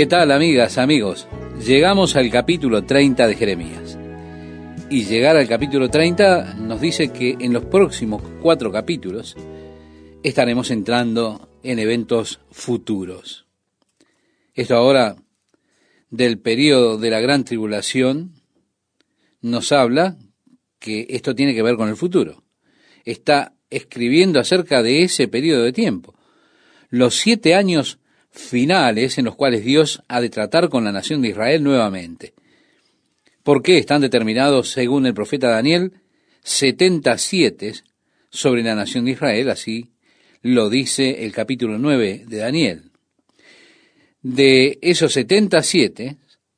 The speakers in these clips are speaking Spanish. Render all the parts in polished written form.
¿Qué tal, amigas, amigos? Llegamos al capítulo 30 de Jeremías. Y llegar al capítulo 30 nos dice que en los próximos 4 capítulos estaremos entrando en eventos futuros. Esto ahora del período de la gran tribulación nos habla que esto tiene que ver con el futuro. Está escribiendo acerca de ese periodo de tiempo. Los 7 años finales en los cuales Dios ha de tratar con la nación de Israel nuevamente. ¿Por qué están determinados, según el profeta Daniel, 77 sobre la nación de Israel? Así lo dice el capítulo 9 de Daniel. De esos 77,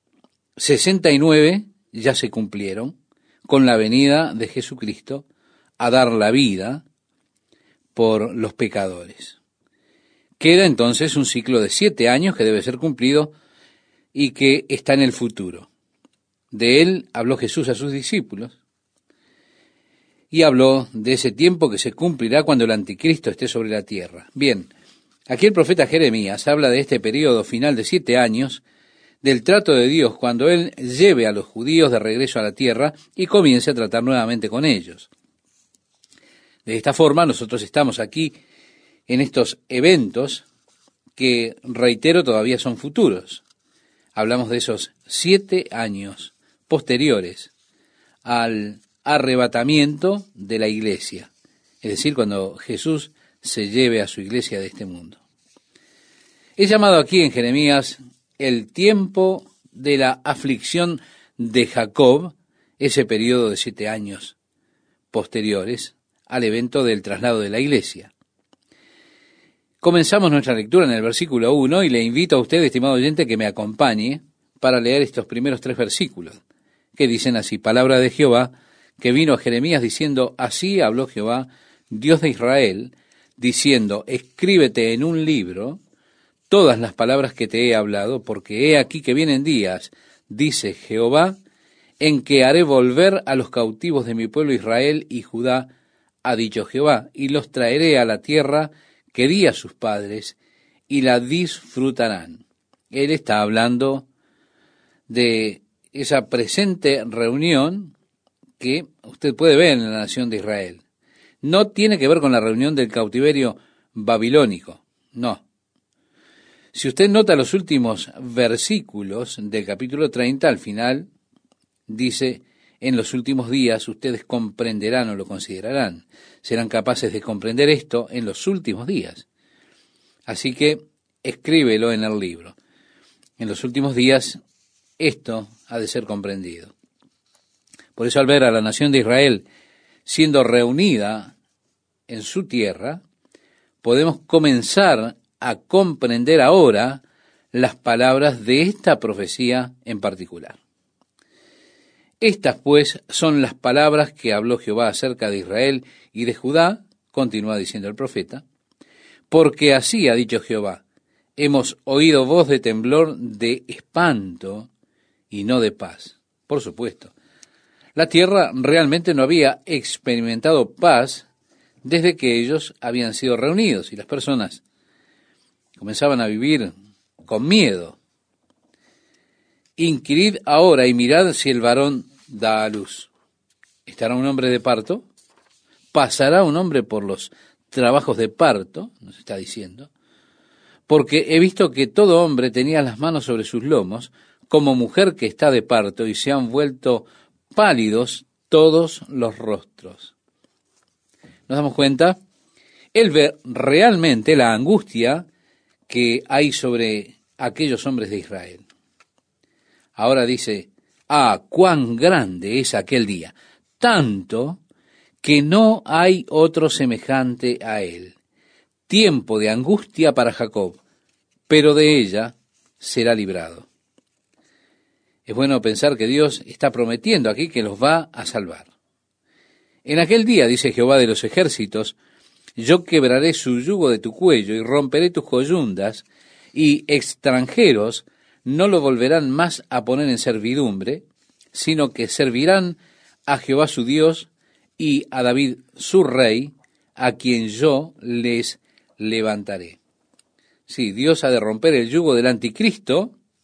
69 ya se cumplieron con la venida de Jesucristo a dar la vida por los pecadores. Queda entonces un ciclo de 7 años que debe ser cumplido y que está en el futuro. De él habló Jesús a sus discípulos y habló de ese tiempo que se cumplirá cuando el anticristo esté sobre la tierra. Bien, aquí el profeta Jeremías habla de este periodo final de 7 años, del trato de Dios cuando él lleve a los judíos de regreso a la tierra y comience a tratar nuevamente con ellos. De esta forma nosotros estamos aquí en estos eventos que, reitero, todavía son futuros. Hablamos de esos 7 años posteriores al arrebatamiento de la iglesia, es decir, cuando Jesús se lleve a su iglesia de este mundo. Es llamado aquí en Jeremías el tiempo de la aflicción de Jacob, ese periodo de 7 años posteriores al evento del traslado de la iglesia. Comenzamos nuestra lectura en el versículo 1 y le invito a usted, estimado oyente, que me acompañe para leer estos primeros 3 versículos, que dicen así: palabra de Jehová que vino a Jeremías diciendo, así habló Jehová, Dios de Israel, diciendo, escríbete en un libro todas las palabras que te he hablado, porque he aquí que vienen días, dice Jehová, en que haré volver a los cautivos de mi pueblo Israel y Judá, ha dicho Jehová, y los traeré a la tierra que di a sus padres, y la disfrutarán. Él está hablando de esa presente reunión que usted puede ver en la nación de Israel. No tiene que ver con la reunión del cautiverio babilónico, no. Si usted nota los últimos versículos del capítulo 30, al final dice, en los últimos días ustedes comprenderán o lo considerarán. Serán capaces de comprender esto en los últimos días. Así que escríbelo en el libro. En los últimos días esto ha de ser comprendido. Por eso al ver a la nación de Israel siendo reunida en su tierra, podemos comenzar a comprender ahora las palabras de esta profecía en particular. Estas, pues, son las palabras que habló Jehová acerca de Israel y de Judá, continúa diciendo el profeta, porque así ha dicho Jehová, hemos oído voz de temblor, de espanto y no de paz. Por supuesto, la tierra realmente no había experimentado paz desde que ellos habían sido reunidos y las personas comenzaban a vivir con miedo. Inquirid ahora y mirad si el varón da a luz. ¿Estará un hombre de parto? ¿Pasará un hombre por los trabajos de parto? Nos está diciendo. Porque he visto que todo hombre tenía las manos sobre sus lomos, como mujer que está de parto, y se han vuelto pálidos todos los rostros. ¿Nos damos cuenta? Él ve realmente la angustia que hay sobre aquellos hombres de Israel. Ahora dice, cuán grande es aquel día, tanto que no hay otro semejante a él. Tiempo de angustia para Jacob, pero de ella será librado. Es bueno pensar que Dios está prometiendo aquí que los va a salvar. En aquel día, dice Jehová de los ejércitos, yo quebraré su yugo de tu cuello y romperé tus coyundas, y extranjeros no lo volverán más a poner en servidumbre, sino que servirán a Jehová su Dios y a David su rey, a quien yo les levantaré. Sí, Dios ha de romper el yugo del anticristo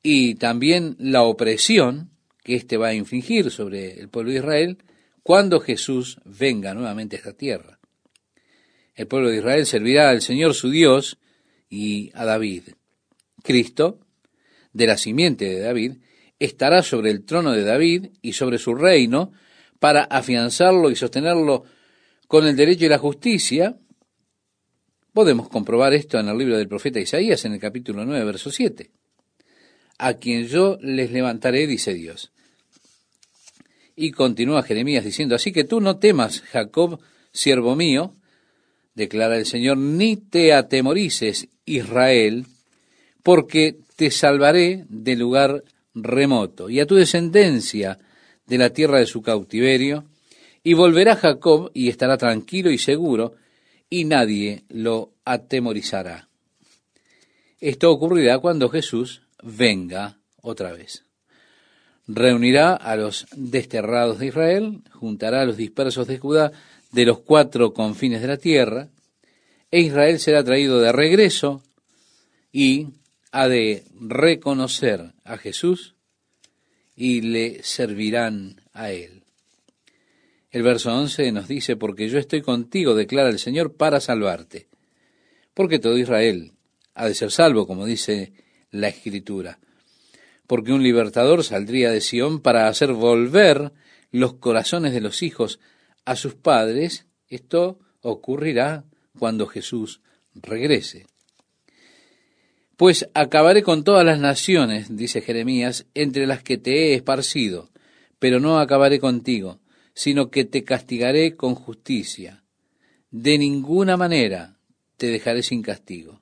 y también la opresión que éste va a infligir sobre el pueblo de Israel cuando Jesús venga nuevamente a esta tierra. El pueblo de Israel servirá al Señor su Dios y a David. Cristo, de la simiente de David, estará sobre el trono de David y sobre su reino para afianzarlo y sostenerlo con el derecho y la justicia. Podemos comprobar esto en el libro del profeta Isaías, en el capítulo 9, verso 7. A quien yo les levantaré, dice Dios. Y continúa Jeremías diciendo, así que tú no temas, Jacob, siervo mío, declara el Señor, ni te atemorices, Israel, porque te salvaré del lugar remoto, y a tu descendencia de la tierra de su cautiverio, y volverá Jacob, y estará tranquilo y seguro, y nadie lo atemorizará. Esto ocurrirá cuando Jesús venga otra vez. Reunirá a los desterrados de Israel, juntará a los dispersos de Judá de los 4 confines de la tierra, e Israel será traído de regreso y ha de reconocer a Jesús y le servirán a él. El verso 11 nos dice, porque yo estoy contigo, declara el Señor, para salvarte. Porque todo Israel ha de ser salvo, como dice la Escritura. Porque un libertador saldría de Sión para hacer volver los corazones de los hijos a sus padres. Esto ocurrirá cuando Jesús regrese. Pues acabaré con todas las naciones, dice Jeremías, entre las que te he esparcido, pero no acabaré contigo, sino que te castigaré con justicia. De ninguna manera te dejaré sin castigo.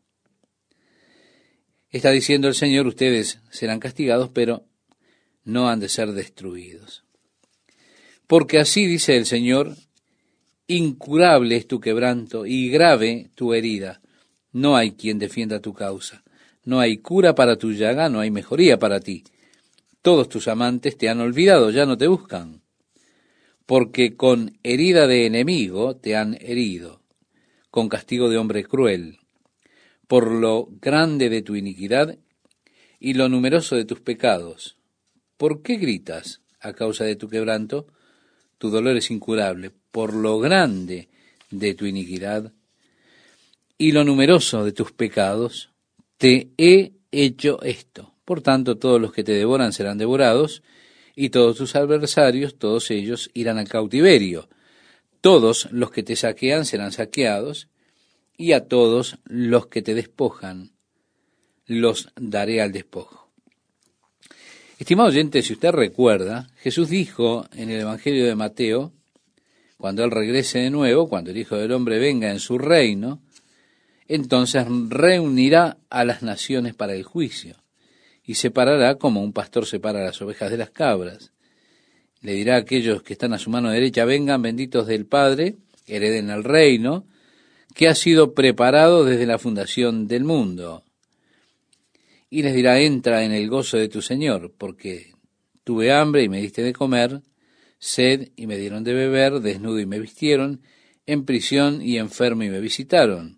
Está diciendo el Señor, ustedes serán castigados, pero no han de ser destruidos. Porque así dice el Señor, incurable es tu quebranto y grave tu herida. No hay quien defienda tu causa. No hay cura para tu llaga, no hay mejoría para ti. Todos tus amantes te han olvidado, ya no te buscan. Porque con herida de enemigo te han herido, con castigo de hombre cruel, por lo grande de tu iniquidad y lo numeroso de tus pecados. ¿Por qué gritas a causa de tu quebranto? Tu dolor es incurable, por lo grande de tu iniquidad y lo numeroso de tus pecados, te he hecho esto. Por tanto, todos los que te devoran serán devorados, y todos tus adversarios, todos ellos, irán al cautiverio. Todos los que te saquean serán saqueados, y a todos los que te despojan los daré al despojo. Estimado oyente, si usted recuerda, Jesús dijo en el Evangelio de Mateo, cuando Él regrese de nuevo, cuando el Hijo del Hombre venga en su reino, entonces reunirá a las naciones para el juicio, y separará como un pastor separa las ovejas de las cabras. Le dirá a aquellos que están a su mano derecha, vengan benditos del Padre, hereden el reino, que ha sido preparado desde la fundación del mundo. Y les dirá, entra en el gozo de tu Señor, porque tuve hambre y me diste de comer, sed y me dieron de beber, desnudo y me vistieron, en prisión y enfermo y me visitaron.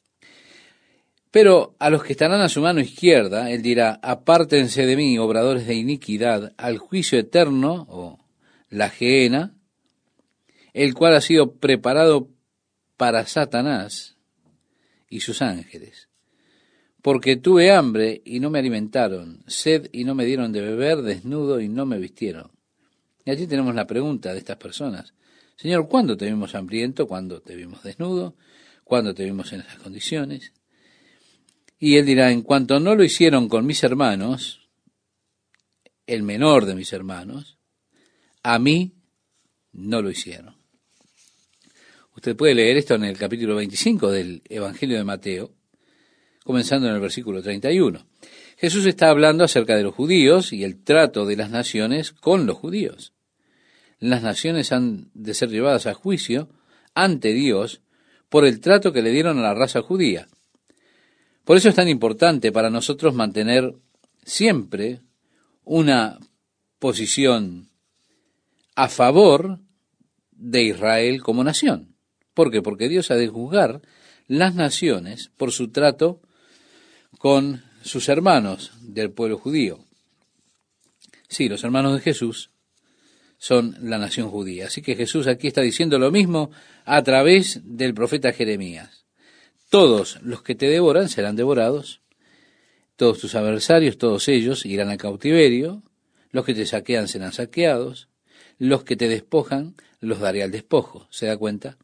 Pero a los que estarán a su mano izquierda, Él dirá, apártense de mí, obradores de iniquidad, al juicio eterno, o la gehenna, el cual ha sido preparado para Satanás y sus ángeles. Porque tuve hambre y no me alimentaron, sed y no me dieron de beber, desnudo y no me vistieron. Y allí tenemos la pregunta de estas personas. Señor, ¿cuándo te vimos hambriento? ¿Cuándo te vimos desnudo? ¿Cuándo te vimos en esas condiciones? Y Él dirá, en cuanto no lo hicieron con mis hermanos, el menor de mis hermanos, a mí no lo hicieron. Usted puede leer esto en el capítulo 25 del Evangelio de Mateo, comenzando en el versículo 31. Jesús está hablando acerca de los judíos y el trato de las naciones con los judíos. Las naciones han de ser llevadas a juicio ante Dios por el trato que le dieron a la raza judía. Por eso es tan importante para nosotros mantener siempre una posición a favor de Israel como nación. ¿Por qué? Porque Dios ha de juzgar las naciones por su trato con sus hermanos del pueblo judío. Sí, los hermanos de Jesús son la nación judía. Así que Jesús aquí está diciendo lo mismo a través del profeta Jeremías. Todos los que te devoran serán devorados, todos tus adversarios, todos ellos irán al cautiverio, los que te saquean serán saqueados, los que te despojan los daré al despojo. ¿Se da cuenta?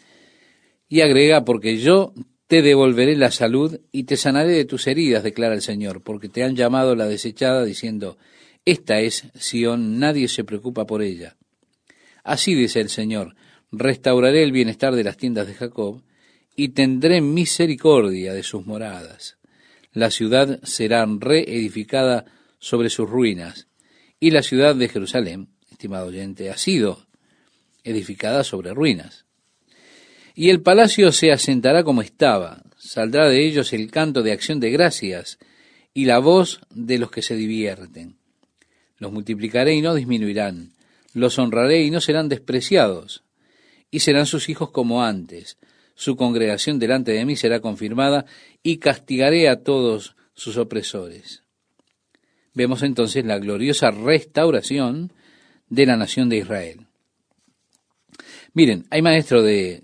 Y agrega, porque yo te devolveré la salud y te sanaré de tus heridas, declara el Señor, porque te han llamado la desechada, diciendo, esta es Sión, nadie se preocupa por ella. Así dice el Señor, restauraré el bienestar de las tiendas de Jacob, y tendré misericordia de sus moradas. La ciudad será reedificada sobre sus ruinas, y la ciudad de Jerusalén, estimado oyente, ha sido edificada sobre ruinas. Y el palacio se asentará como estaba, saldrá de ellos el canto de acción de gracias y la voz de los que se divierten. Los multiplicaré y no disminuirán, los honraré y no serán despreciados, y serán sus hijos como antes. Su congregación delante de mí será confirmada y castigaré a todos sus opresores. Vemos entonces la gloriosa restauración de la nación de Israel. Miren, hay maestros de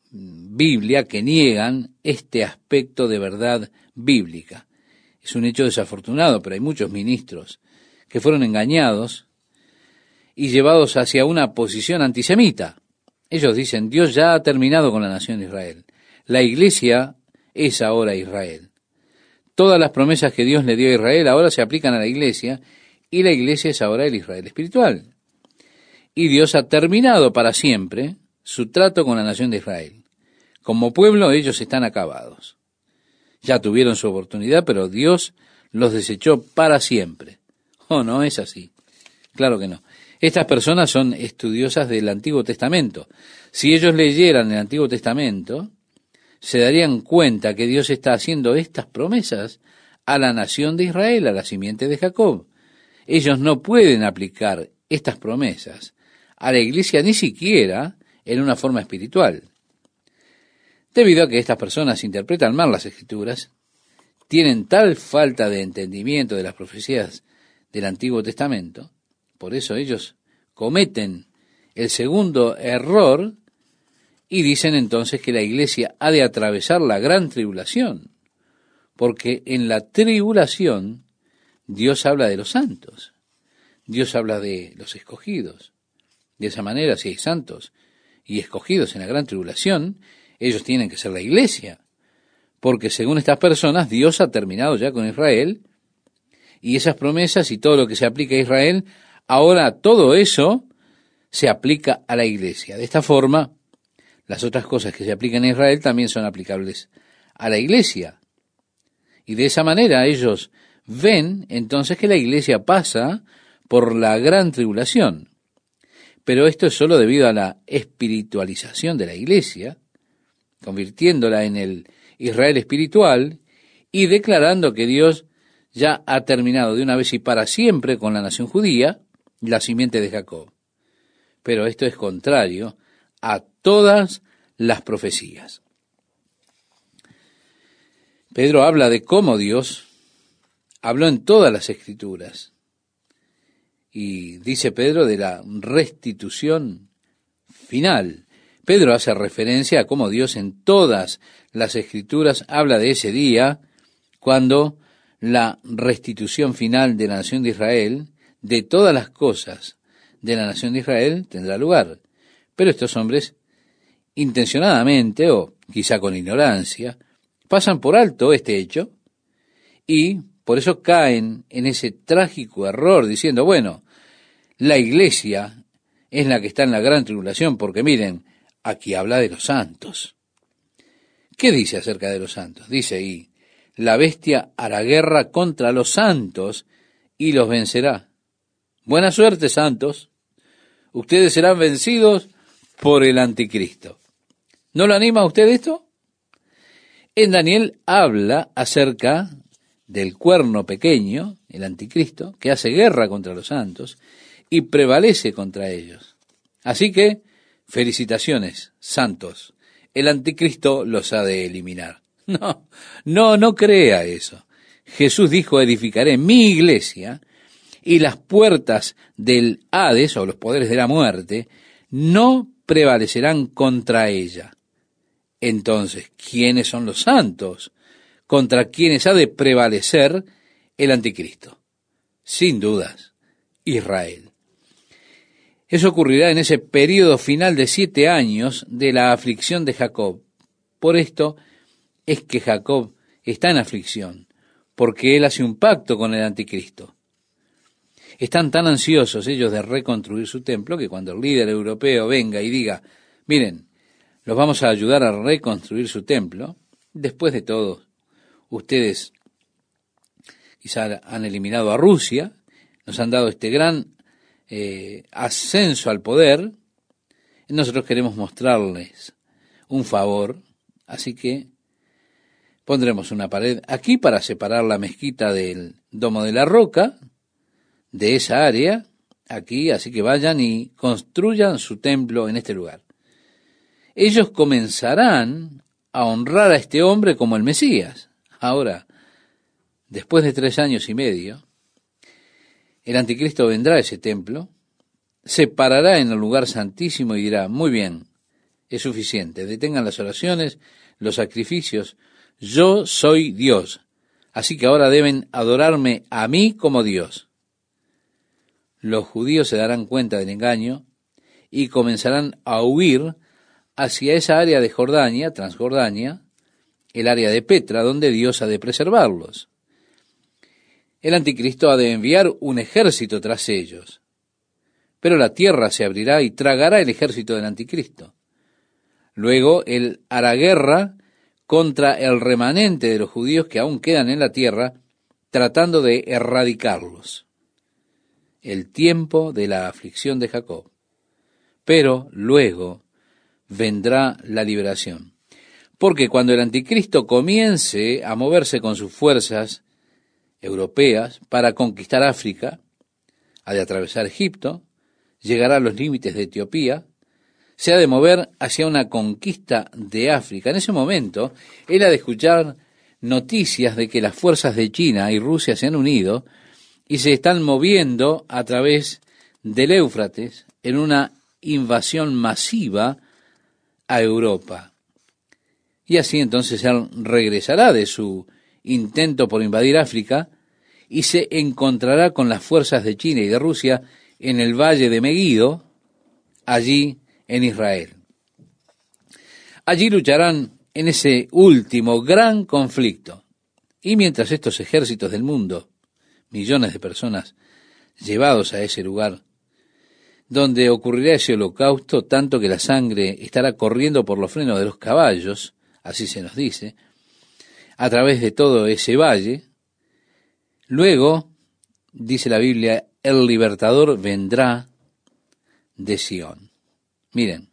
Biblia que niegan este aspecto de verdad bíblica. Es un hecho desafortunado, pero hay muchos ministros que fueron engañados y llevados hacia una posición antisemita. Ellos dicen, Dios ya ha terminado con la nación de Israel. La iglesia es ahora Israel. Todas las promesas que Dios le dio a Israel ahora se aplican a la iglesia, y la iglesia es ahora el Israel espiritual. Y Dios ha terminado para siempre su trato con la nación de Israel. Como pueblo ellos están acabados. Ya tuvieron su oportunidad, pero Dios los desechó para siempre. Oh, no es así. Claro que no. Estas personas son estudiosas del Antiguo Testamento. Si ellos leyeran el Antiguo Testamento, se darían cuenta que Dios está haciendo estas promesas a la nación de Israel, a la simiente de Jacob. Ellos no pueden aplicar estas promesas a la iglesia ni siquiera en una forma espiritual. Debido a que estas personas interpretan mal las Escrituras, tienen tal falta de entendimiento de las profecías del Antiguo Testamento, por eso ellos cometen el segundo error y dicen entonces que la iglesia ha de atravesar la gran tribulación, porque en la tribulación Dios habla de los santos, Dios habla de los escogidos. De esa manera, si hay santos y escogidos en la gran tribulación, ellos tienen que ser la iglesia, porque según estas personas, Dios ha terminado ya con Israel, y esas promesas y todo lo que se aplica a Israel, ahora todo eso se aplica a la iglesia. De esta forma, las otras cosas que se aplican a Israel también son aplicables a la iglesia. Y de esa manera ellos ven entonces que la iglesia pasa por la gran tribulación. Pero esto es solo debido a la espiritualización de la iglesia, convirtiéndola en el Israel espiritual y declarando que Dios ya ha terminado de una vez y para siempre con la nación judía, la simiente de Jacob. Pero esto es contrario a todas las profecías. Pedro habla de cómo Dios habló en todas las Escrituras. Y dice Pedro de la restitución final. Pedro hace referencia a cómo Dios en todas las Escrituras habla de ese día cuando la restitución final de la nación de Israel, de todas las cosas de la nación de Israel, tendrá lugar. Pero estos hombres, intencionadamente o quizá con ignorancia, pasan por alto este hecho y por eso caen en ese trágico error diciendo, bueno, la iglesia es la que está en la gran tribulación, porque miren, aquí habla de los santos. ¿Qué dice acerca de los santos? Dice ahí, la bestia hará guerra contra los santos y los vencerá. Buena suerte, santos. Ustedes serán vencidos por el anticristo. ¿No lo anima a usted esto? En Daniel habla acerca del cuerno pequeño, el anticristo, que hace guerra contra los santos y prevalece contra ellos. Así que, felicitaciones, santos. El anticristo los ha de eliminar. No crea eso. Jesús dijo, edificaré mi iglesia y las puertas del Hades, o los poderes de la muerte, no prevalecerán contra ella. Entonces, ¿quiénes son los santos contra quienes ha de prevalecer el anticristo? Sin dudas, Israel. Eso ocurrirá en ese período final de 7 años de la aflicción de Jacob. Por esto es que Jacob está en aflicción, porque él hace un pacto con el anticristo. Están tan ansiosos ellos de reconstruir su templo que cuando el líder europeo venga y diga, miren, los vamos a ayudar a reconstruir su templo, después de todo, ustedes quizá han eliminado a Rusia, nos han dado este gran ascenso al poder, nosotros queremos mostrarles un favor, así que pondremos una pared aquí para separar la mezquita del Domo de la Roca, de esa área, aquí, así que vayan y construyan su templo en este lugar. Ellos comenzarán a honrar a este hombre como el Mesías. Ahora, después de 3 años y medio, el anticristo vendrá a ese templo, se parará en el lugar santísimo y dirá, muy bien, es suficiente, detengan las oraciones, los sacrificios, yo soy Dios, así que ahora deben adorarme a mí como Dios. Los judíos se darán cuenta del engaño y comenzarán a huir hacia esa área de Jordania, Transjordania, el área de Petra, donde Dios ha de preservarlos. El anticristo ha de enviar un ejército tras ellos, pero la tierra se abrirá y tragará el ejército del anticristo. Luego él hará guerra contra el remanente de los judíos que aún quedan en la tierra, tratando de erradicarlos. El tiempo de la aflicción de Jacob. Pero luego vendrá la liberación. Porque cuando el anticristo comience a moverse con sus fuerzas europeas para conquistar África, ha de atravesar Egipto, llegará a los límites de Etiopía, se ha de mover hacia una conquista de África. En ese momento, él ha de escuchar noticias de que las fuerzas de China y Rusia se han unido y se están moviendo a través del Éufrates en una invasión masiva a Europa. Y así entonces él regresará de su intento por invadir África y se encontrará con las fuerzas de China y de Rusia en el valle de Meguido, allí en Israel. Allí lucharán en ese último gran conflicto. Y mientras estos ejércitos del mundo, millones de personas llevados a ese lugar, donde ocurrirá ese holocausto, tanto que la sangre estará corriendo por los frenos de los caballos, así se nos dice, a través de todo ese valle. Luego, dice la Biblia, el libertador vendrá de Sión. Miren,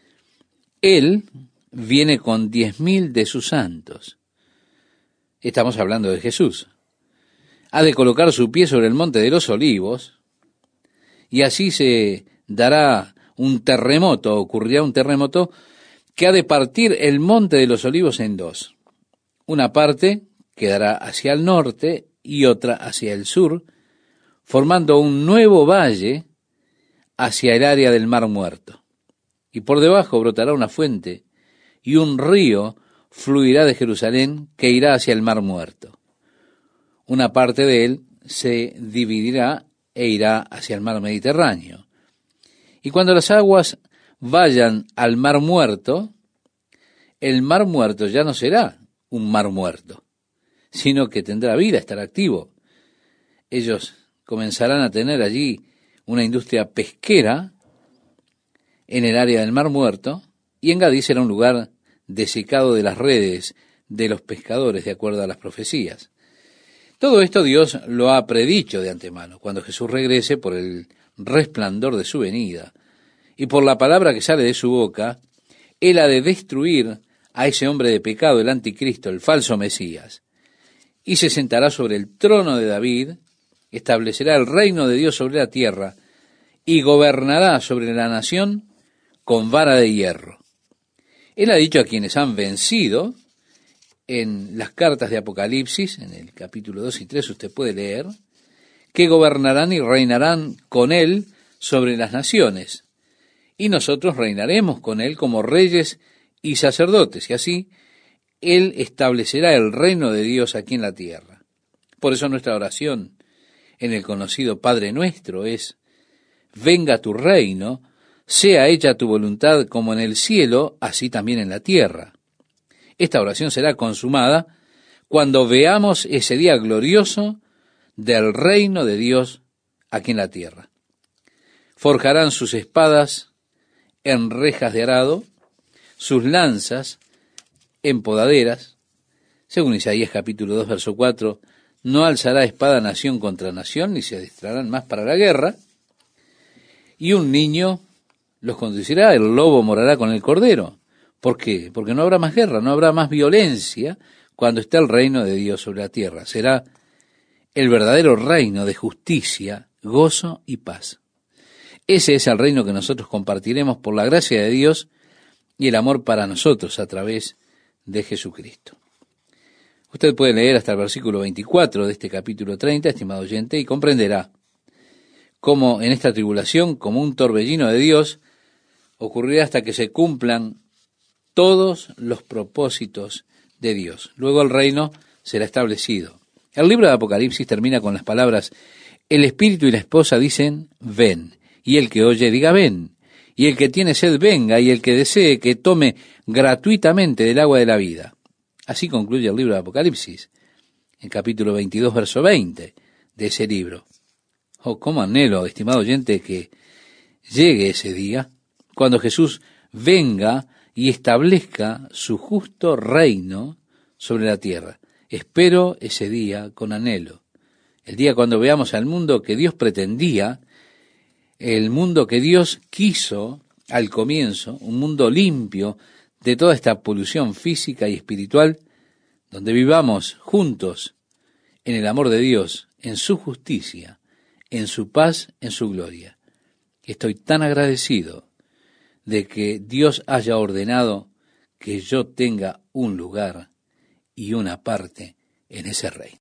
él viene con 10.000 de sus santos. Estamos hablando de Jesús. Ha de colocar su pie sobre el monte de los olivos, y así se dará un terremoto, ocurrirá un terremoto que ha de partir el monte de los olivos en dos. Una parte quedará hacia el norte y otra hacia el sur, formando un nuevo valle hacia el área del Mar Muerto. Y por debajo brotará una fuente, y un río fluirá de Jerusalén que irá hacia el Mar Muerto. Una parte de él se dividirá e irá hacia el Mar Mediterráneo. Y cuando las aguas vayan al Mar Muerto, el Mar Muerto ya no será un mar muerto, sino que tendrá vida, estará activo. Ellos comenzarán a tener allí una industria pesquera en el área del Mar Muerto, y Engadí será un lugar desecado de las redes de los pescadores, de acuerdo a las profecías. Todo esto Dios lo ha predicho de antemano, cuando Jesús regrese por el resplandor de su venida, y por la palabra que sale de su boca, Él ha de destruir a ese hombre de pecado, el anticristo, el falso Mesías, y se sentará sobre el trono de David, establecerá el reino de Dios sobre la tierra, y gobernará sobre la nación con vara de hierro. Él ha dicho a quienes han vencido, en las cartas de Apocalipsis, en el capítulo 2 y 3 usted puede leer, que gobernarán y reinarán con él sobre las naciones, y nosotros reinaremos con él como reyes y sacerdotes, y así él establecerá el reino de Dios aquí en la tierra. Por eso nuestra oración en el conocido Padre Nuestro es: venga tu reino, sea hecha tu voluntad como en el cielo, así también en la tierra. Esta oración será consumada cuando veamos ese día glorioso del reino de Dios aquí en la tierra. Forjarán sus espadas en rejas de arado, sus lanzas en podaderas. Según Isaías capítulo 2, verso 4, no alzará espada nación contra nación, ni se adiestrarán más para la guerra. Y un niño los conducirá, el lobo morará con el cordero. ¿Por qué? Porque no habrá más guerra, no habrá más violencia cuando esté el reino de Dios sobre la tierra. Será el verdadero reino de justicia, gozo y paz. Ese es el reino que nosotros compartiremos por la gracia de Dios y el amor para nosotros a través de Jesucristo. Usted puede leer hasta el versículo 24 de este capítulo 30, estimado oyente, y comprenderá cómo en esta tribulación, como un torbellino de Dios, ocurrirá hasta que se cumplan todos los propósitos de Dios. Luego el reino será establecido. El libro de Apocalipsis termina con las palabras: el espíritu y la esposa dicen, ven, y el que oye diga, ven, y el que tiene sed venga, y el que desee que tome gratuitamente del agua de la vida. Así concluye el libro de Apocalipsis, en capítulo 22, verso 20 de ese libro. Oh, cómo anhelo, estimado oyente, que llegue ese día, cuando Jesús venga y establezca su justo reino sobre la tierra. Espero ese día con anhelo. El día cuando veamos al mundo que Dios pretendía, el mundo que Dios quiso al comienzo, un mundo limpio de toda esta polución física y espiritual, donde vivamos juntos en el amor de Dios, en su justicia, en su paz, en su gloria. Estoy tan agradecido de que Dios haya ordenado que yo tenga un lugar y una parte en ese reino.